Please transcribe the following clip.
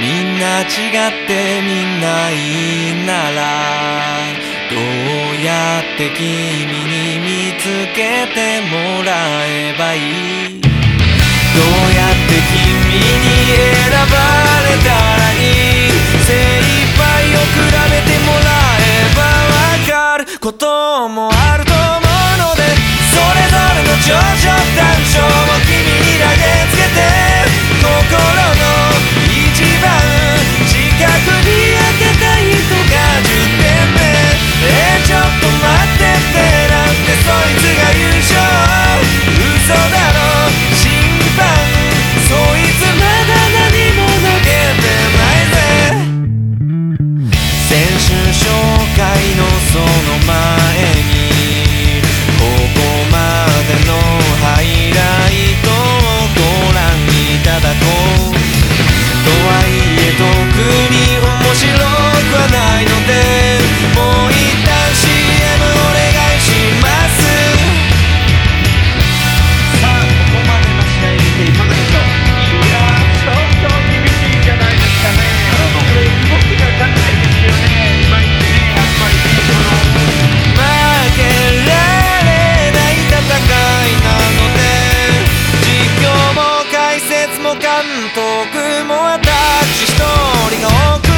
みんな違ってみんないいならどうやって君に見つけてもらえばいい。どうやって君に選ばれたらいい。精一杯を比べてもらえばわかることもあると思うので、それぞれの長所短所を君に投げつけて、心の一番近くに当てた人が10点目。ちょっと待ってってなんてそいつが優勝。嘘だろ審判、そいつまだ何も投げてないぜ。選手紹介のその前にここまでのハイライトをご覧いただこう。とはいえ特に面白くはないので、もう一旦 CM お願いします。 さあここまでの試合見ていかがでしょう。いやーちょっと厳しいんじゃないですかね。これ動きが硬いですよね。いまいちね、やっぱりこの負けられない戦いなので、実況も解説も監督も私一人が多く